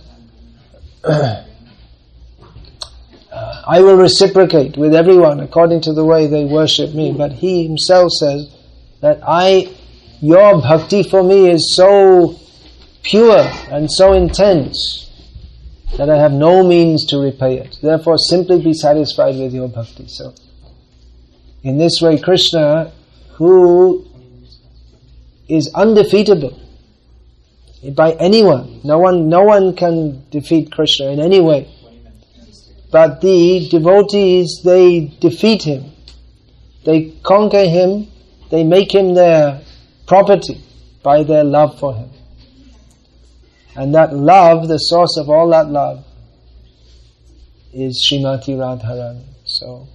I will reciprocate with everyone according to the way they worship me, but he himself says that your bhakti for me is so pure and so intense that I have no means to repay it. Therefore, simply be satisfied with your bhakti. So, in this way, Krishna, who is undefeatable by anyone, no one can defeat Krishna in any way. But the devotees, they defeat him. They conquer him. They make him their property by their love for him. And that love, the source of all that love, is Srimati Radharani. So,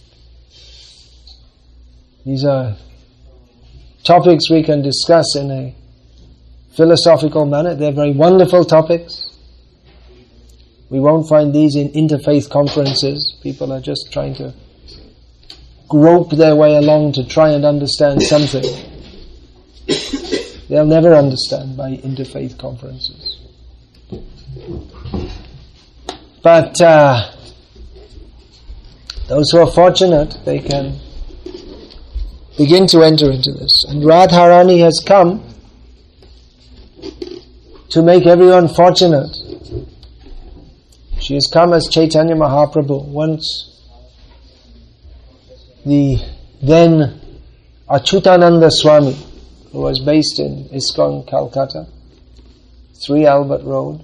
these are topics we can discuss in a philosophical manner. They're very wonderful topics. We won't find these in interfaith conferences. People are just trying to grope their way along to try and understand something. They'll never understand by interfaith conferences. But those who are fortunate, they can begin to enter into this. And Radharani has come to make everyone fortunate. She has come as Chaitanya Mahaprabhu. Once the then Achyutananda Swami, who was based in ISKCON, Calcutta, 3 Albert Road,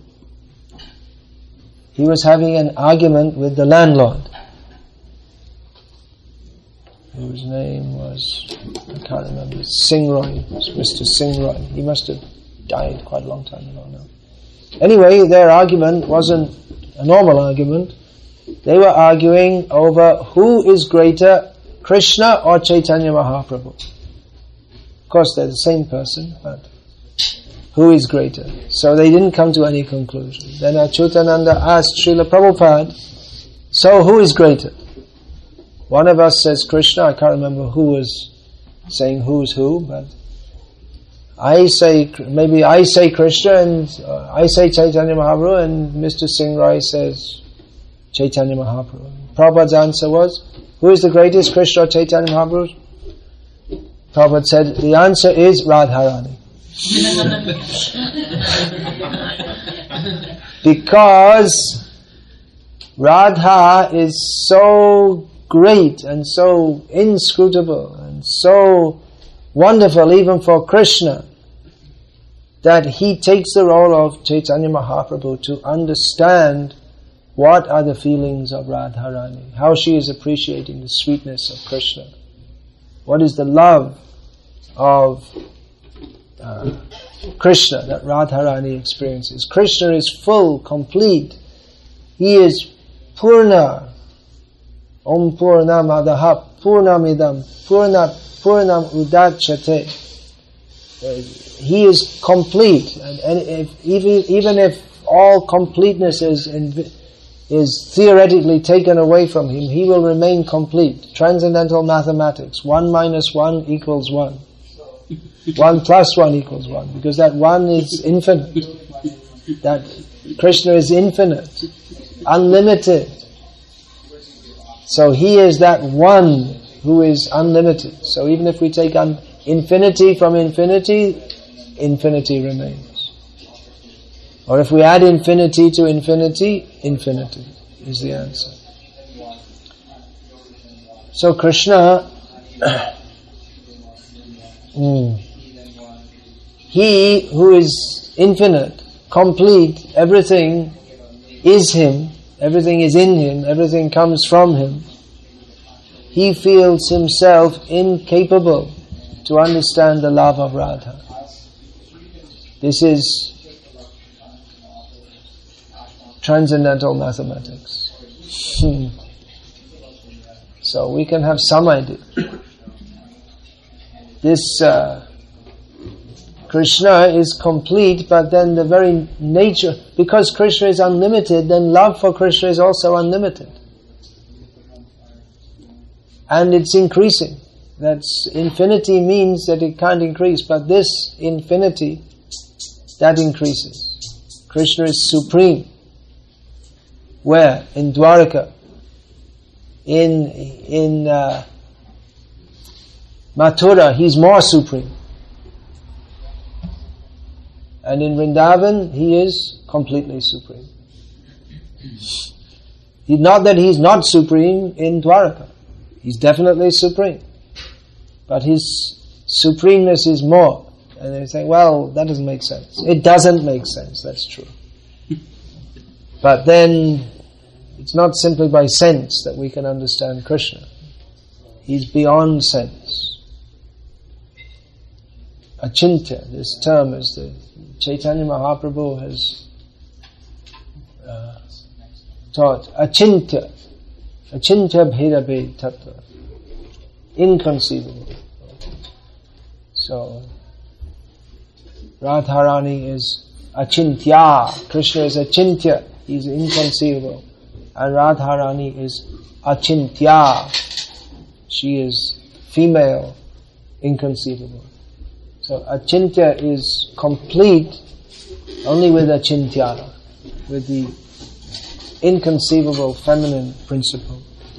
he was having an argument with the landlord, whose name was, I can't remember, Singh Roy, Mr. Singh Roy. He must have died quite a long time ago now. Anyway, their argument wasn't a normal argument. They were arguing over who is greater, Krishna or Chaitanya Mahaprabhu. Of course, they're the same person, but who is greater? So they didn't come to any conclusion. Then Achyutananda asked Srila Prabhupada, so who is greater? One of us says Krishna. I can't remember who was saying who's who, but maybe I say Krishna and I say Chaitanya Mahaprabhu, and Mr. Singh Roy says Chaitanya Mahaprabhu. Prabhupada's answer was, who is the greatest, Krishna or Chaitanya Mahaprabhu? Prabhupada said, the answer is Radharani. Because Radha is so great and so inscrutable and so wonderful even for Krishna that he takes the role of Chaitanya Mahaprabhu to understand what are the feelings of Radharani, how she is appreciating the sweetness of Krishna, what is the love of Krishna that Radharani experiences. Krishna is full, complete. He is Purna. Om Purnamadaha Purnamidam Purnam Udachyate. He is complete, and even if all completeness is theoretically taken away from him, he will remain complete. Transcendental mathematics: 1 minus 1 equals 1. 1 plus 1 equals 1, because that 1 is infinite. That Krishna is infinite, unlimited. So he is that one who is unlimited. So even if we take infinity from infinity, infinity remains. Or if we add infinity to infinity, infinity is the answer. So Krishna, he who is infinite, complete, everything is him, everything is in him, everything comes from him. He feels himself incapable to understand the love of Radha. This is transcendental mathematics. So we can have some idea. This Krishna is complete, but then the very nature, because Krishna is unlimited, then love for Krishna is also unlimited. And it's increasing. That's infinity means that it can't increase, but this infinity, that increases. Krishna is supreme. Where? In Dwaraka. In Mathura, he's more supreme. And in Vrindavan, he is completely supreme. Not that he's not supreme in Dwaraka. He's definitely supreme. But his supremeness is more. And they say, well, that doesn't make sense. It doesn't make sense, that's true. But then, it's not simply by sense that we can understand Krishna. He's beyond sense. Achintya, this term is the Chaitanya Mahaprabhu has taught. Achintya bheda tattva. Inconceivable. So, Radharani is Achintya. Krishna is Achintya. He's inconceivable. And Radharani is Achintya. She is female, inconceivable. So Achintya is complete only with Achintya, with the inconceivable feminine principle,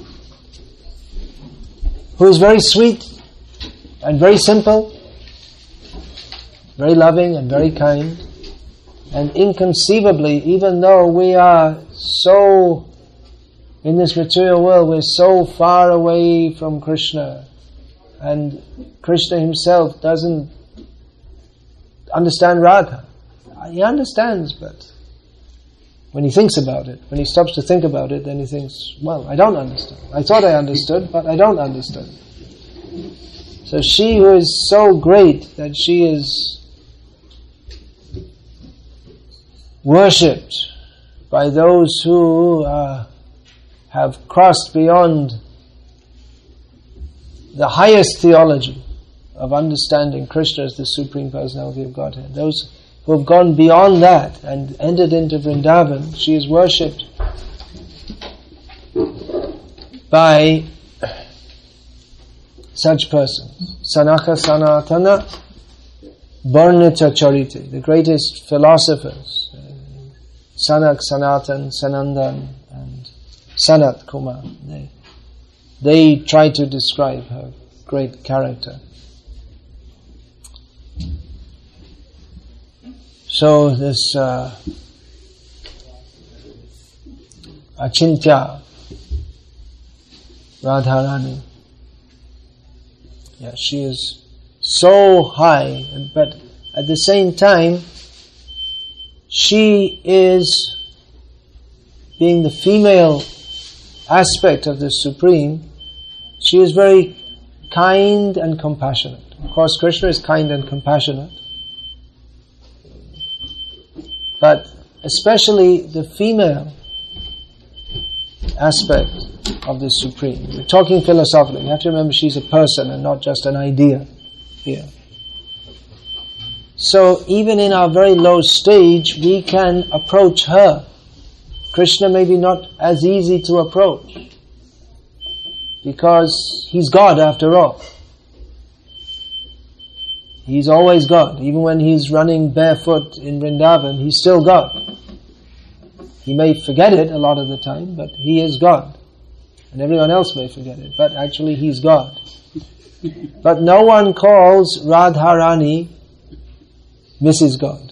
who is very sweet and very simple, very loving and very kind, and inconceivably, even though we are so, in this material world, we're so far away from Krishna, and Krishna himself doesn't understand Radha. He understands, but when he thinks about it, when he stops to think about it, then he thinks, well, I don't understand. I thought I understood, but I don't understand. So she who is so great that she is worshipped by those who have crossed beyond the highest theology of understanding Krishna as the Supreme Personality of Godhead. Those who have gone beyond that and entered into Vrindavan, she is worshipped by such persons. Sanaka Sanatana Bharnita Charite, the greatest philosophers, Sanak, Sanatan, Sanandan and Sanat Kumar. They try to describe her great character. So this Achintya Radharani, she is so high, but at the same time, she is, being the female aspect of the Supreme, she is very kind and compassionate. Of course, Krishna is kind and compassionate, but especially the female aspect of the Supreme. We're talking philosophically. You have to remember she's a person and not just an idea here. So even in our very low stage, we can approach her. Krishna may be not as easy to approach, because he's God after all. He's always God. Even when he's running barefoot in Vrindavan, he's still God. He may forget it a lot of the time, but he is God. And everyone else may forget it, but actually he's God. But no one calls Radharani Mrs. God.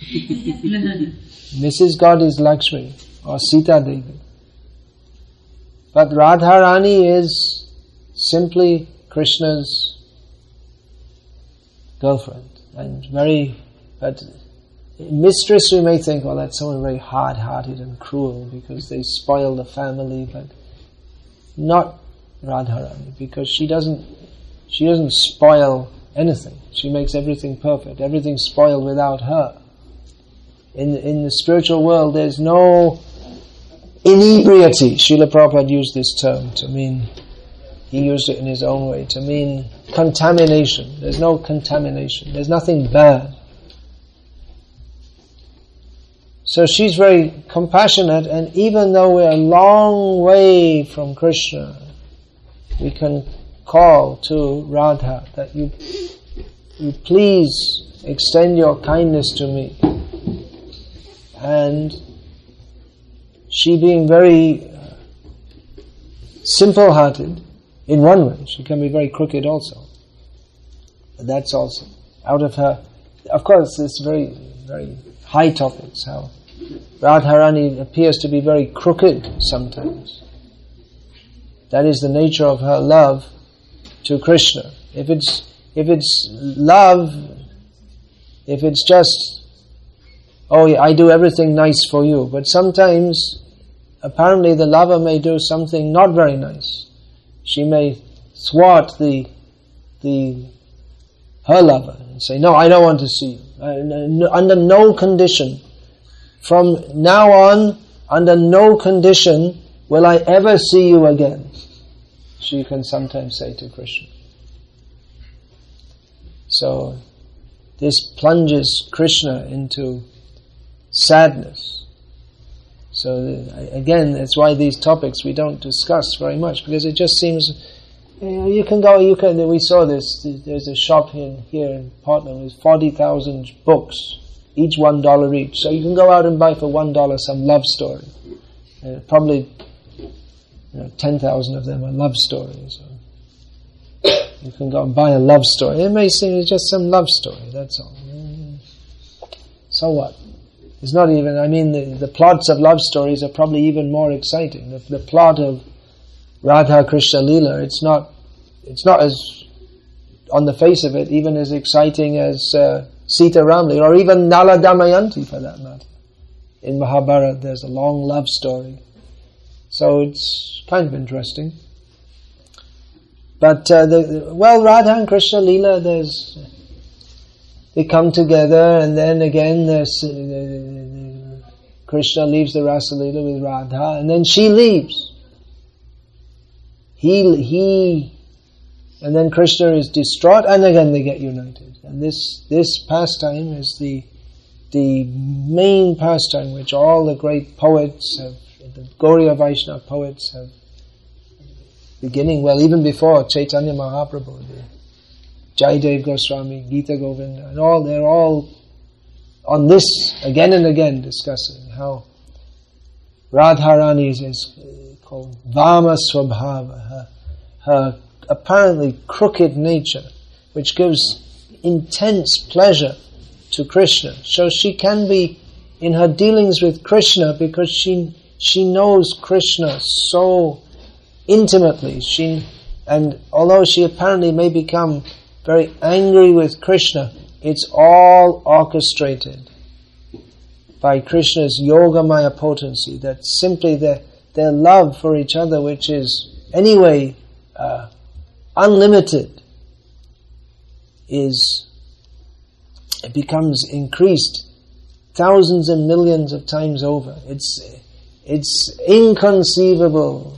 Mrs. God is Lakshmi or Sita Devi. But Radharani is simply Krishna's girlfriend. And but mistress, we may think, well, that's someone very hard-hearted and cruel because they spoil the family, but not Radharani, because she doesn't spoil anything. She makes everything perfect. Everything's spoiled without her. In the spiritual world, there's no inebriety. Srila Prabhupada used this term to mean, he used it in his own way, to mean contamination. There's no contamination. There's nothing bad. So she's very compassionate, and even though we're a long way from Krishna, we can call to Radha that you please extend your kindness to me. And she, being very simple-hearted in one way, she can be very crooked also. But that's also out of her. Of course, it's very, very high topics, how Radharani appears to be very crooked sometimes. That is the nature of her love to Krishna. If it's love, if it's just, oh yeah, I do everything nice for you, but sometimes apparently the lover may do something not very nice. She may thwart her lover and say, no, I don't want to see you. Under no condition. From now on, under no condition will I ever see you again. She can sometimes say to Krishna. So, this plunges Krishna into sadness. So again, that's why these topics we don't discuss very much, because it just seems, we saw this, there's a shop here in Portland with 40,000 books, each $1 each. So you can go out and buy for $1 some love story. Probably 10,000 of them are love stories. You can go and buy a love story. It may seem it's just some love story, that's all. So what? It's not even, the plots of love stories are probably even more exciting. The plot of Radha Krishna Leela, it's not as, on the face of it, even as exciting as Sita Ram Leela, or even Nala Damayanti for that matter. In Mahabharata there's a long love story. So it's kind of interesting. But, Radha and Krishna Leela, they come together, and then again Krishna leaves the Rasa Leela with Radha, and then she leaves. And then Krishna is distraught, and again they get united. And this pastime is the main pastime which all the great poets have, the Gauriya Vaishnava poets have, beginning, even before Chaitanya Mahaprabhu, Jayadev Goswami, Gita Govinda, and they're all on this again and again discussing how Radharani is called Vama Swabhava, her apparently crooked nature, which gives intense pleasure to Krishna. So she can be, in her dealings with Krishna, because she knows Krishna so intimately, and although she apparently may become very angry with Krishna, it's all orchestrated by Krishna's Yogamaya potency, that simply their love for each other, which is anyway unlimited, it becomes increased thousands and millions of times over. It's inconceivable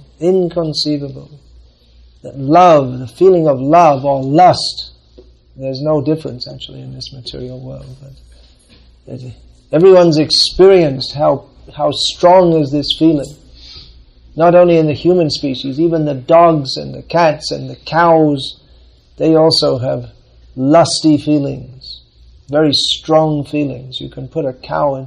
that love, the feeling of love or lust, there's no difference actually in this material world, but everyone's experienced how strong is this feeling. Not only in the human species, even the dogs and the cats and the cows, they also have lusty feelings, very strong feelings. You can put a cow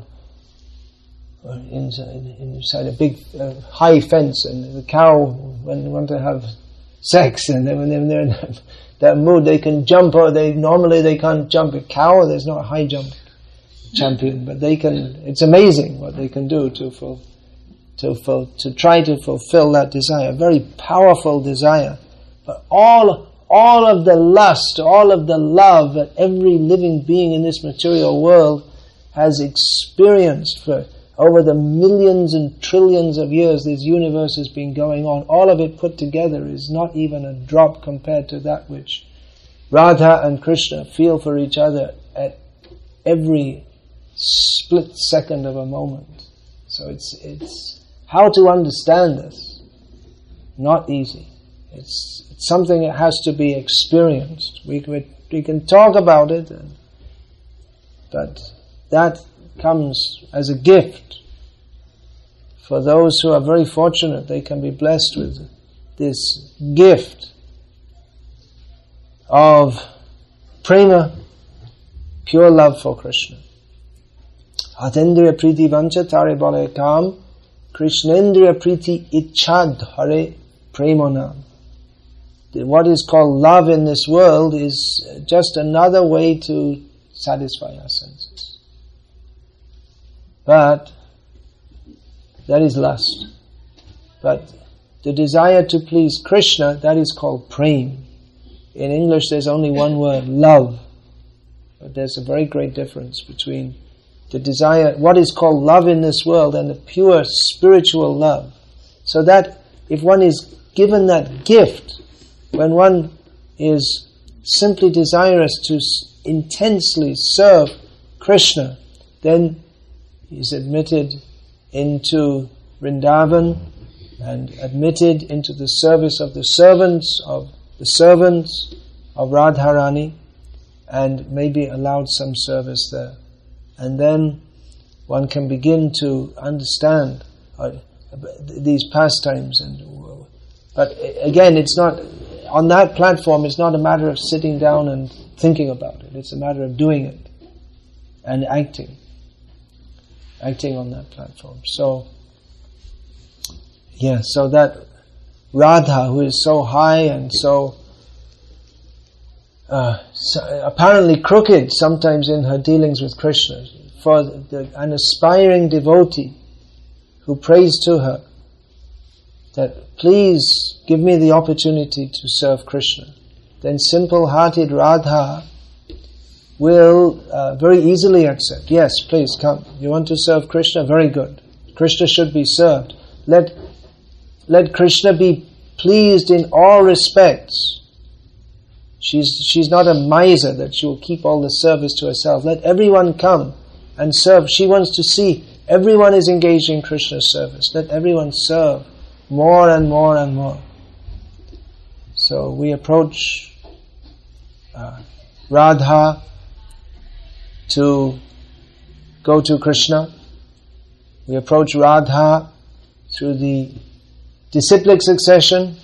inside a big high fence, and the cow, when they want to have sex, and then when they're in that mood, they can jump, or normally they can't jump. A cow, there's not a high jump champion, but they can. It's amazing what they can do to try to fulfill that desire, a very powerful desire. But all of the lust, all of the love that every living being in this material world has experienced for over the millions and trillions of years this universe has been going on, all of it put together is not even a drop compared to that which Radha and Krishna feel for each other at every split second of a moment. So it's how to understand this, not easy. It's something that has to be experienced. We can talk about it, but that comes as a gift. For those who are very fortunate, they can be blessed with this gift of prema, pure love for Krishna. Atendriya priti vancha tare bale kam, Krishnendriya priti ichad hare premonam. What is called love in this world is just another way to satisfy our senses. But that is lust. But the desire to please Krishna, that is called prem. In English there's only one word, love. But there's a very great difference between the desire, what is called love in this world, and the pure spiritual love. So that if one is given that gift, when one is simply desirous to intensely serve Krishna, then he is admitted into Vrindavan and admitted into the service of the servants of Radharani, and maybe allowed some service there. And then one can begin to understand these pastimes. But again, it's not, on that platform, it's not a matter of sitting down and thinking about it. It's a matter of doing it and acting on that platform. So, yeah, so that Radha, who is so high and so apparently crooked sometimes in her dealings with Krishna, for an aspiring devotee who prays to her that please give me the opportunity to serve Krishna, then simple-hearted Radha will very easily accept. Yes, please come. You want to serve Krishna? Very good. Krishna should be served. Let Krishna be pleased in all respects. She's not a miser that she will keep all the service to herself. Let everyone come and serve. She wants to see everyone is engaged in Krishna's service. Let everyone serve more and more and more. So we approach Radha to go to Krishna. We approach Radha through the disciplic succession,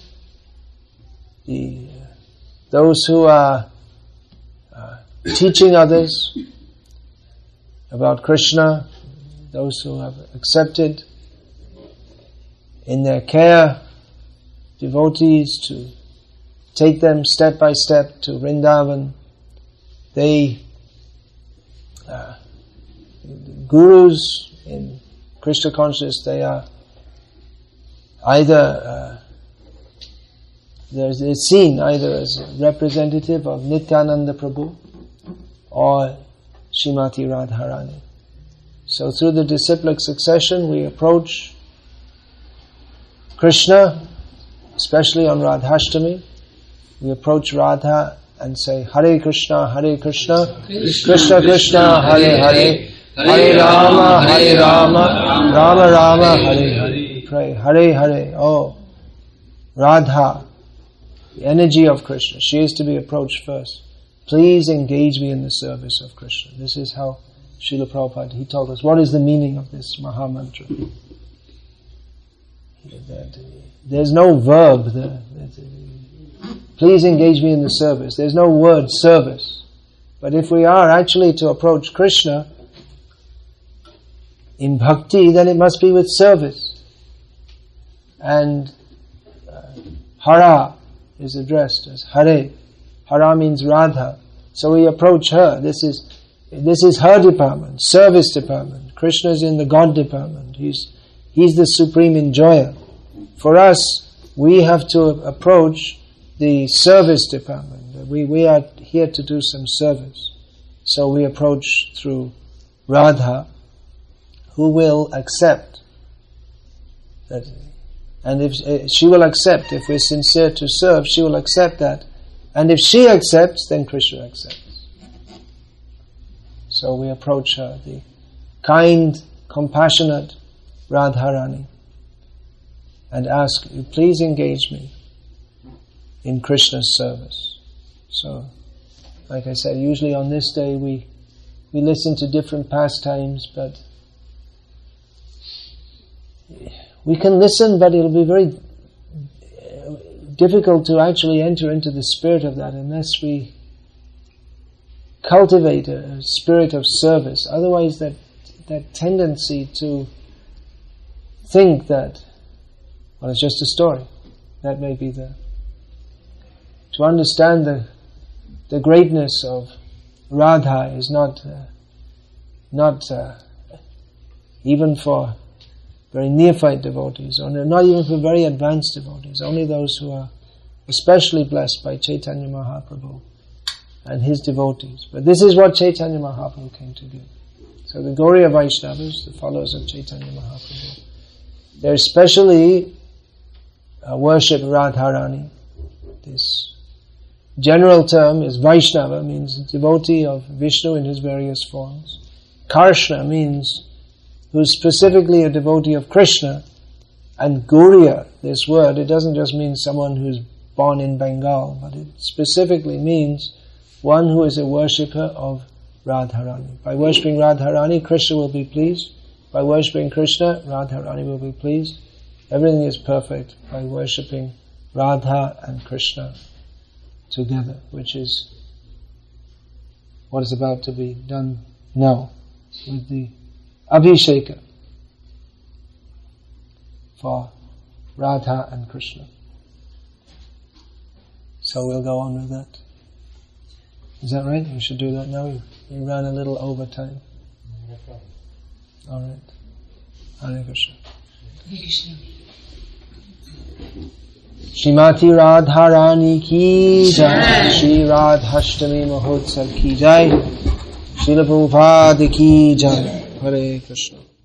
those who are teaching others about Krishna, those who have accepted in their care devotees to take them step by step to Vrindavan. Gurus in Krishna consciousness, they are either they're seen either as a representative of Nityananda Prabhu or Srimati Radharani. So through the disciplic succession we approach Krishna, especially on Radhashtami. We approach Radha and say Hare Krishna, Krishna Krishna, Hare Hare, Hare Rama, Rama Rama, Hare Hare. We pray Hare Hare. Oh, Radha, the energy of Krishna, she is to be approached first. Please engage me in the service of Krishna. This is how Srila Prabhupada, he told us, what is the meaning of this Maha Mantra? There's no verb there. Please engage me in the service. There's no word service. But if we are actually to approach Krishna in bhakti, then it must be with service. And Hara is addressed as Hare. Hara means Radha. So we approach her. This is her department, service department. Krishna is in the God department. He's the supreme enjoyer. For us, we have to approach the service department. We are here to do some service. So we approach through Radha, who will accept that. And if she will accept, if we're sincere to serve, she will accept that. And if she accepts, then Krishna accepts. So we approach her, the kind, compassionate Radharani, and ask, you please engage me in Krishna's service. So, like I said, usually on this day we listen to different pastimes, but we can listen, but it'll be very difficult to actually enter into the spirit of that unless we cultivate a spirit of service. Otherwise that tendency to think that, well, it's just a story, that may be to understand the greatness of Radha is not even for very neophyte devotees, or not even for very advanced devotees, only those who are especially blessed by Chaitanya Mahaprabhu and his devotees. But this is what Chaitanya Mahaprabhu came to give. So the Gauriya Vaishnavas, the followers of Chaitanya Mahaprabhu, they especially worship Radharani. This general term is Vaishnava, means devotee of Vishnu in his various forms. Karshna means who's specifically a devotee of Krishna. And Gauriya, this word, it doesn't just mean someone who's born in Bengal, but it specifically means one who is a worshipper of Radharani. By worshipping Radharani, Krishna will be pleased. By worshipping Krishna, Radharani will be pleased. Everything is perfect by worshipping Radha and Krishna together, which is what is about to be done now with the Abhisheka for Radha and Krishna. So we'll go on with that. Is that right? We should do that now. We ran a little over time. All right. Hare Krishna. Hare Krishna. Shrimati Radharani ki jai, Shri Radhashtami Mahotsav ki jai, Srila Prabhupada ki jai. Hare Krishna.